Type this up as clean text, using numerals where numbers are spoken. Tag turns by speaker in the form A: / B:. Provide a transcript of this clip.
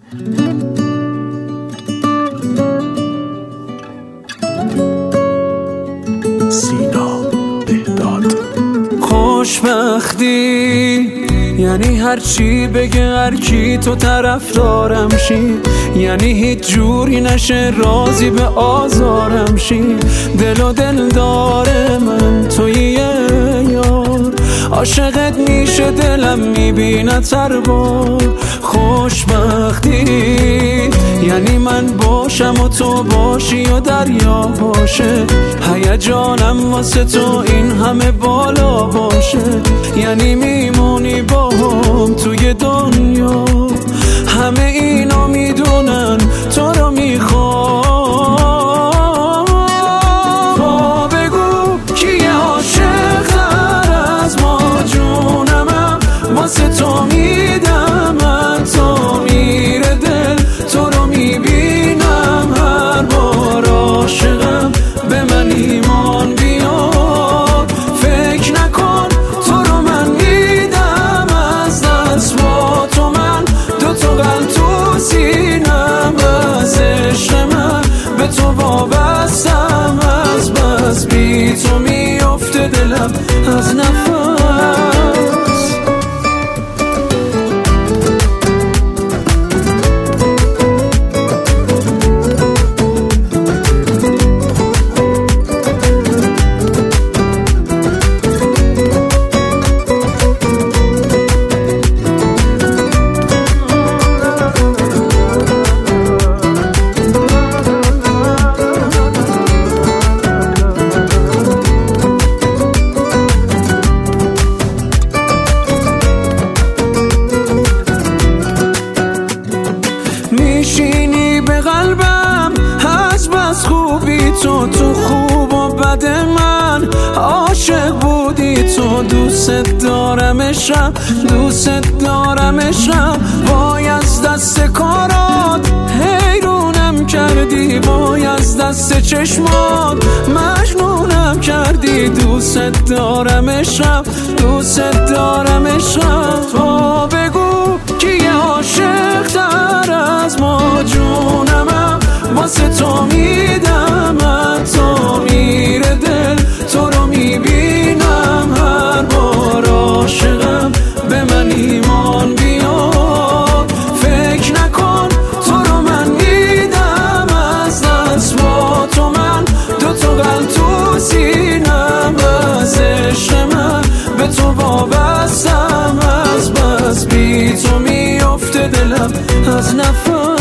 A: سینا بهداد.
B: خوشبختی یعنی هر چی بگه هر کی تو طرفدارم شی، یعنی هیچ جوری نشه راضی به آزارم شی. دل و دل داره من توی یار، عاشقت میشه دلم میبینه هر بار. خوشبختی یعنی من باشم و تو باشی و دریا باشه، هیجانم واسه تو این همه بالا باشه. یعنی میمونی با هم توی دنیا، همه اینا میدونن تو رو میخوام. تو بگو کیه عاشق تر از ما، جونمم واسه تو میدم. من تا میره دل تو رو میبینم هر بار. عاشقم به من ایمان بیار، فکر نکن تو رو من میدم از دست. با تو من دوتا قلب تو سینم، از عشق من به تو وابستم. از بس بی تو میفته دلم از نفس. میشینی به قلبم از بس خوبی تو، تو خوب و بد من عاشق بودی تو. دوست دارم عشقم، دوست دارم عشقم. وای از دست کارات حیرونم کردی، وای از دست چشمات مجنونم کردی. دوست دارم عشقم، دوست دارم عشقم. تو بگو کیه عاشق تر از ما، جونمم واسه تو میدم. من تا میره دل تو رو میبینم هر بار. عاشقم به من ایمان بیار، فکر نکن تو رو من میدم از دست. با تو من دوتا قلب تو سینم، از عشق من به تو وابستم. از بس بی تو میفته دلم از نفس.